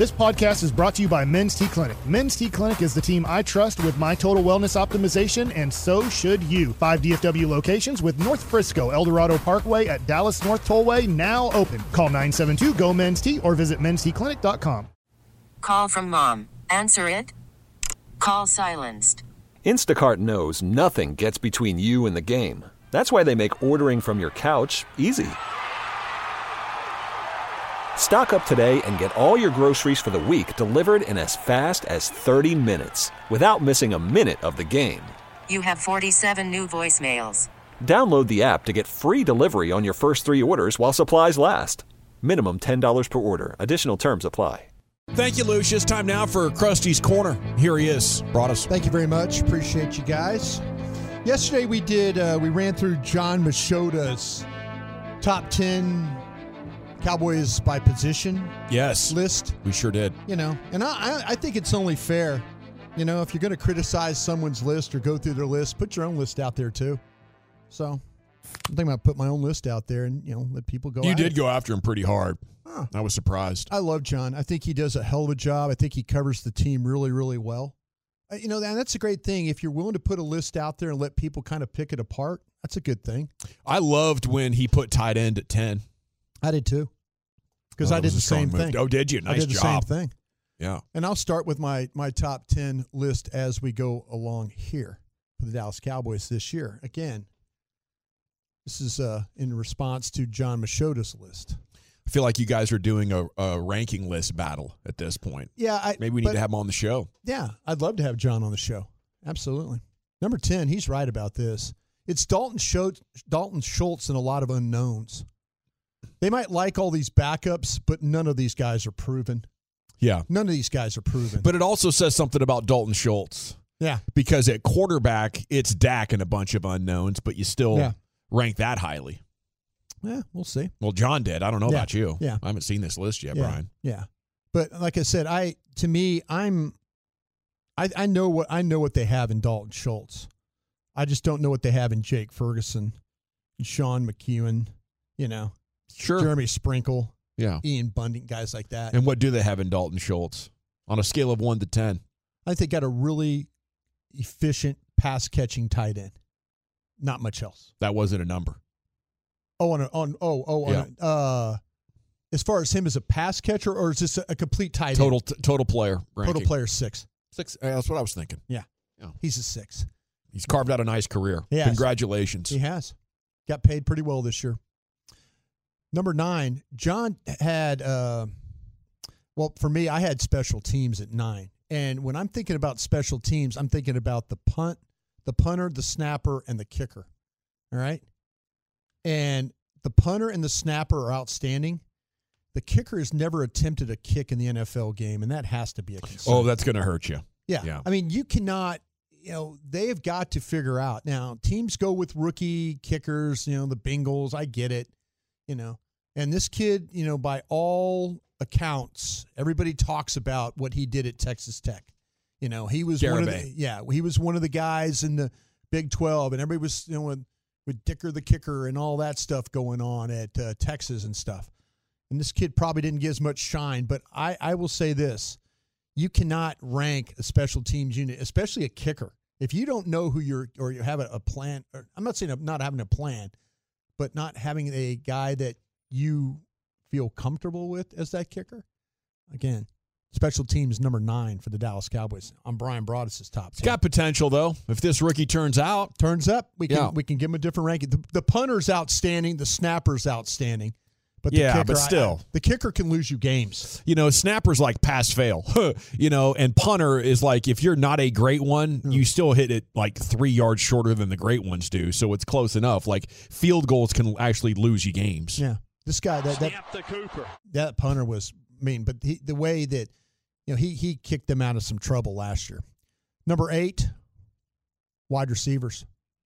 This podcast is brought to you by Men's T Clinic. Men's T Clinic is the team I trust with my total wellness optimization, and so should you. 5 DFW locations with North Frisco, Eldorado Parkway at Dallas North Tollway now open. Call 972-GO-MEN'S-T or visit mensteclinic.com. Call from mom. Answer it. Call silenced. Instacart knows nothing gets between you and the game. That's why they make ordering from your couch easy. Stock up today and get all your groceries for the week delivered in as fast as 30 minutes without missing a minute of the game. You have 47 new voicemails. Download the app to get free delivery on your first 3 orders while supplies last. Minimum $10 per order. Additional terms apply. Thank you, Lucius. Time now for Krusty's Corner. Here he is. Broadus. Thank you very much. Appreciate you guys. Yesterday we ran through Jon Machota's top 10 Cowboys by position list. We sure did. You know, and I think it's only fair. You know, if you're going to criticize someone's list or go through their list, put your own list out there too. So I'm thinking about putting my own list out there and, you know, let people go. You did go after him pretty hard. Huh. I was surprised. I love Jon. I think he does a hell of a job. I think he covers the team really, really well. You know, and that's a great thing. If you're willing to put a list out there and let people kind of pick it apart, that's a good thing. I loved when he put tight end at 10. I did too. Because I did the same thing. Oh, did you? Nice job. I did the same thing. Yeah. And I'll start with my top 10 list as we go along here for the Dallas Cowboys this year. Again, this is in response to Jon Machota's list. I feel like you guys are doing a ranking list battle at this point. Yeah. Maybe we need to have him on the show. Yeah. I'd love to have Jon on the show. Absolutely. Number 10, he's right about this. It's Dalton Schultz and a lot of unknowns. They might like all these backups, but none of these guys are proven. Yeah. None of these guys are proven. But it also says something about Dalton Schultz. Yeah. Because at quarterback, it's Dak and a bunch of unknowns, but you still rank that highly. Yeah, we'll see. Well, John did. I don't know about you. Yeah. I haven't seen this list yet, Brian. Yeah. But like I said, I know what they have in Dalton Schultz. I just don't know what they have in Jake Ferguson, and Sean McEwen, you know. Sure. Jeremy Sprinkle. Yeah. Ian Bunting, guys like that. And what do they have in Dalton Schultz on a scale of 1 to 10? I think they got a really efficient pass-catching tight end. Not much else. That wasn't a number. As far as him as a pass catcher, or is this a complete tight end? Total player ranking. Total player 6. 6. That's what I was thinking. Yeah. He's a 6. He's carved out a nice career. He has. Congratulations. He has. Got paid pretty well this year. Number 9, John had, for me, I had special teams at 9. And when I'm thinking about special teams, I'm thinking about the punt, the punter, the snapper, and the kicker. All right? And the punter and the snapper are outstanding. The kicker has never attempted a kick in the NFL game, and that has to be a concern. Oh, that's going to hurt you. Yeah. I mean, you cannot, they've got to figure out. Now, teams go with rookie kickers, the Bengals. I get it. And this kid, by all accounts, everybody talks about what he did at Texas Tech. He was he was one of the guys in the Big 12, and everybody was, with Dicker the kicker and all that stuff going on at Texas and stuff. And this kid probably didn't get as much shine, but I will say this: you cannot rank a special teams unit, especially a kicker, if you don't know who you have a plan. Or I'm not saying not having a plan, but not having a guy that you feel comfortable with as that kicker. Again, special teams number 9 for the Dallas Cowboys. I'm Brian Broadus' top 10. It's got potential, though. If this rookie turns up, we can give him a different ranking. The punter's outstanding. The snapper's outstanding. But the kicker, but still. The kicker can lose you games. Snapper's like pass-fail, and punter is like if you're not a great one, you still hit it like 3 yards shorter than the great ones do, so it's close enough. Like field goals can actually lose you games. Yeah. This guy, that punter was mean, but the way that, he kicked them out of some trouble last year. Number 8, wide receivers.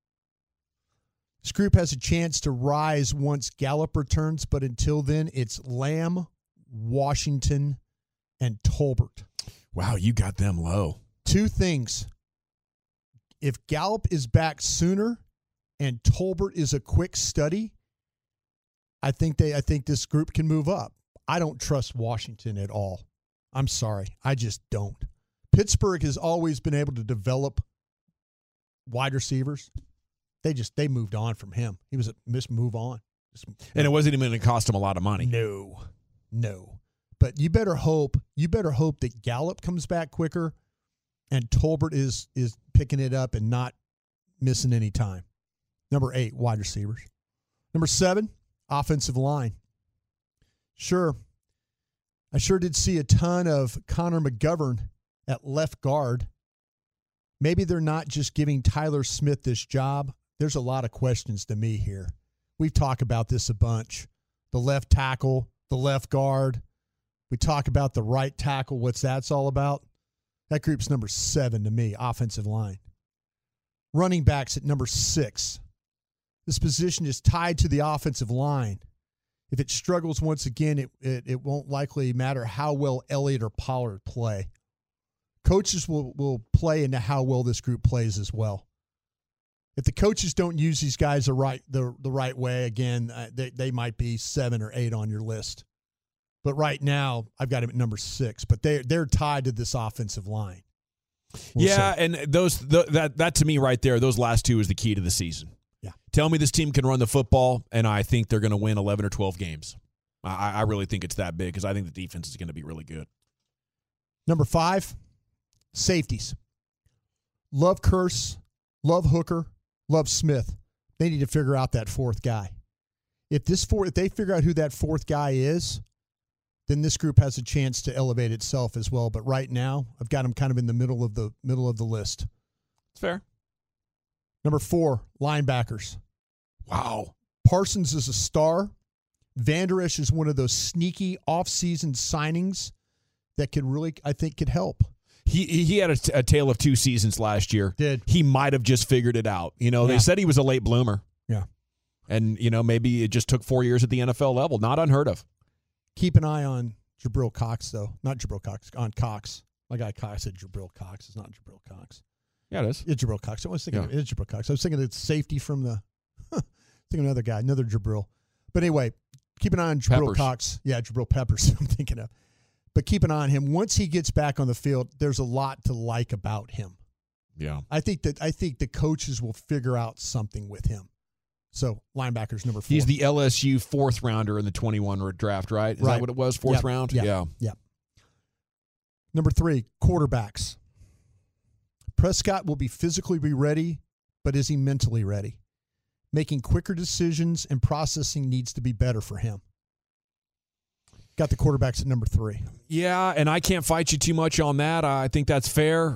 This group has a chance to rise once Gallup returns, but until then, it's Lamb, Washington, and Tolbert. Wow, you got them low. 2 things. If Gallup is back sooner and Tolbert is a quick study, I think this group can move up. I don't trust Washington at all. I'm sorry. I just don't. Pittsburgh has always been able to develop wide receivers. They moved on from him. He was just move on. And it wasn't even going to cost him a lot of money. No. But you better hope that Gallup comes back quicker and Tolbert is picking it up and not missing any time. Number 8, wide receivers. Number 7, offensive line. Sure. I sure did see a ton of Connor McGovern at left guard. Maybe they're not just giving Tyler Smith this job. There's a lot of questions to me here. We've talked about this a bunch. The left tackle, the left guard. We talk about the right tackle, what's that's all about. That group's number 7 to me, offensive line. Running backs at number 6. This position is tied to the offensive line. If it struggles once again, it won't likely matter how well Elliott or Pollard play. Coaches will play into how well this group plays as well. If the coaches don't use these guys the right way, again, they might be 7 or 8 on your list. But right now, I've got him at number 6. But they're tied to this offensive line. And that to me right there, those last 2 is the key to the season. Yeah. Tell me this team can run the football, and I think they're going to win 11 or 12 games. I really think it's that big because I think the defense is going to be really good. Number 5, safeties. Love Curse, love Hooker, love Smith. They need to figure out that 4th guy. If they figure out who that 4th guy is, then this group has a chance to elevate itself as well. But right now, I've got them kind of in the middle of the list. It's fair. Number 4, linebackers. Wow. Parsons is a star. Vander Esch is one of those sneaky offseason signings that could really, I think, could help. He had a tale of 2 seasons last year. Did. He might have just figured it out. They said he was a late bloomer. Yeah. And, maybe it just took 4 years at the NFL level. Not unheard of. Keep an eye on Jabril Cox, though. Not Jabril Cox, on Cox. My guy Cox said Jabril Cox. It's not Jabril Cox. Yeah, it is. It's Jabril Cox. I was thinking it's Jabril Cox. I was thinking it's safety from the thinking another guy, another Jabril. But anyway, keep an eye on Jabril Cox. Yeah, Jabril Peppers I'm thinking of. But keep an eye on him. Once he gets back on the field, there's a lot to like about him. Yeah. I think the coaches will figure out something with him. So, linebackers number 4. He's the LSU 4th rounder in the 21 draft, right? Is that what it was? 4th round? Yeah. Number 3, quarterbacks. Prescott will be physically ready, but is he mentally ready? Making quicker decisions and processing needs to be better for him. Got the quarterbacks at number 3. Yeah, and I can't fight you too much on that. I think that's fair.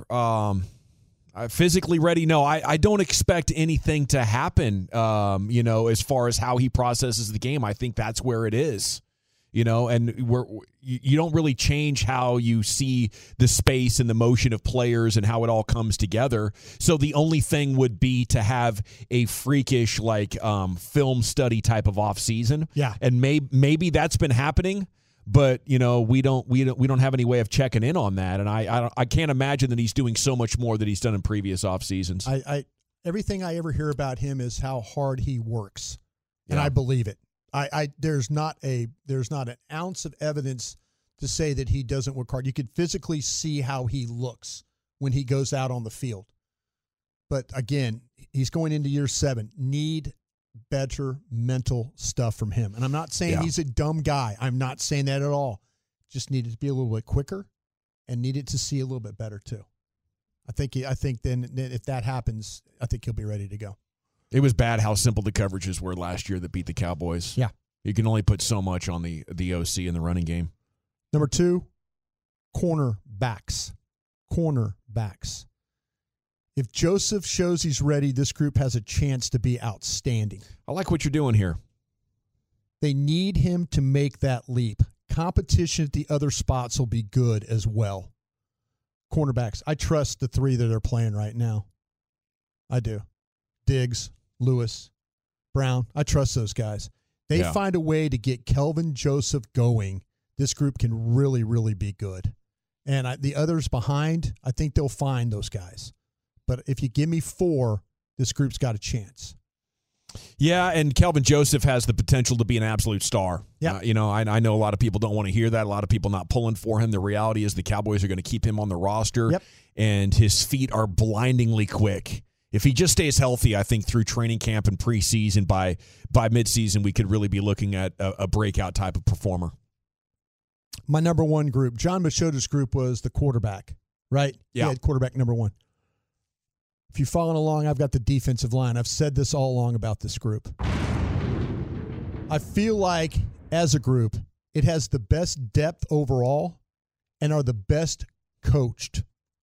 Physically ready, no. I don't expect anything to happen, as far as how he processes the game. I think that's where it is. And you don't really change how you see the space and the motion of players and how it all comes together. So the only thing would be to have a freakish film study type of off season. Yeah, and maybe that's been happening, but we don't have any way of checking in on that. And I can't imagine that he's doing so much more than he's done in previous off seasons. Everything I ever hear about him is how hard he works, and I believe it. There's not an ounce of evidence to say that he doesn't work hard. You could physically see how he looks when he goes out on the field. But again, he's going into year 7. Need better mental stuff from him. And I'm not saying he's a dumb guy. I'm not saying that at all. Just needed to be a little bit quicker and needed to see a little bit better too. I think then if that happens, I think he'll be ready to go. It was bad how simple the coverages were last year that beat the Cowboys. Yeah. You can only put so much on the OC in the running game. Number 2, cornerbacks. Cornerbacks. If Joseph shows he's ready, this group has a chance to be outstanding. I like what you're doing here. They need him to make that leap. Competition at the other spots will be good as well. Cornerbacks. I trust the 3 that are playing right now. I do. Diggs, Lewis, Brown. I trust those guys. They find a way to get Kelvin Joseph going. This group can really, really be good. And the others behind, I think they'll find those guys. But if you give me 4, this group's got a chance. Yeah, and Kelvin Joseph has the potential to be an absolute star. Yeah, I know a lot of people don't want to hear that. A lot of people not pulling for him. The reality is the Cowboys are going to keep him on the roster, and his feet are blindingly quick. If he just stays healthy, I think through training camp and preseason, by midseason, we could really be looking at a breakout type of performer. My number one group, John Machota's group, was the quarterback, right? Yeah. He had quarterback number one. If you're following along, I've got the defensive line. I've said this all along about this group. I feel like, as a group, it has the best depth overall and are the best coached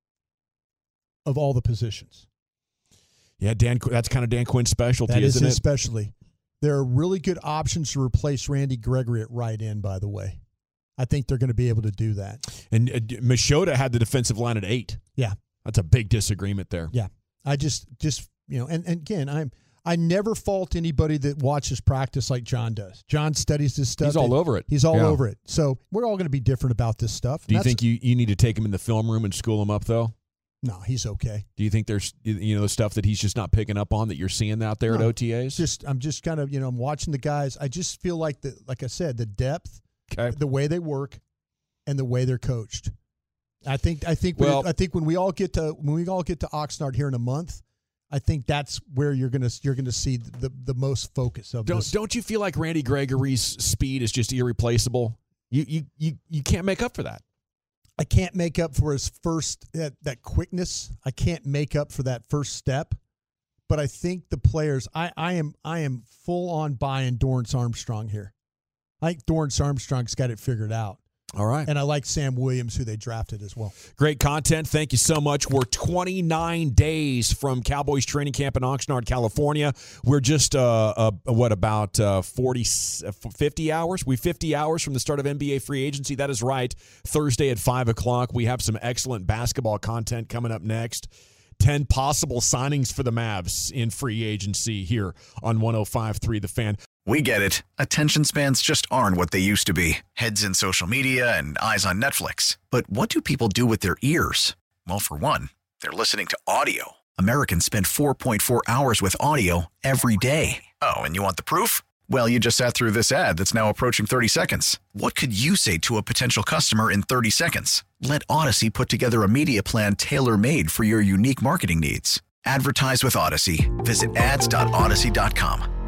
of all the positions. Yeah, that's kind of Dan Quinn's specialty, that isn't is his it? specialty. There are really good options to replace Randy Gregory at right end, by the way. I think they're going to be able to do that. And Machota had the defensive line at 8. Yeah. That's a big disagreement there. Yeah. I just and again, I never fault anybody that watches practice like John does. John studies this stuff. He's all over it. He's all over it. So we're all going to be different about this stuff. Do you think you need to take him in the film room and school him up, though? No, he's okay. Do you think there's the stuff that he's just not picking up on that you're seeing out there at OTAs? I'm just kind of I'm watching the guys. I just feel like like I said, the depth, the way they work, and the way they're coached. I think when we all get to Oxnard here in a month, I think that's where you're gonna see the most focus of this. Don't you feel like Randy Gregory's speed is just irreplaceable? You can't make up for that. I can't make up for his that quickness. I can't make up for that first step. But I think the players, I am full on buying Dorrance Armstrong here. I think Dorrance Armstrong's got it figured out. All right. And I like Sam Williams, who they drafted as well. Great content. Thank you so much. We're 29 days from Cowboys training camp in Oxnard, California. We're just, about 50 hours? 50 hours from the start of NBA free agency. That is right. Thursday at 5 o'clock. We have some excellent basketball content coming up next. 10 possible signings for the Mavs in free agency here on 105.3 The Fan. We get it. Attention spans just aren't what they used to be. Heads in social media and eyes on Netflix. But what do people do with their ears? Well, for one, they're listening to audio. Americans spend 4.4 hours with audio every day. Oh, and you want the proof? Well, you just sat through this ad that's now approaching 30 seconds. What could you say to a potential customer in 30 seconds? Let Odyssey put together a media plan tailor-made for your unique marketing needs. Advertise with Odyssey. Visit ads.odyssey.com.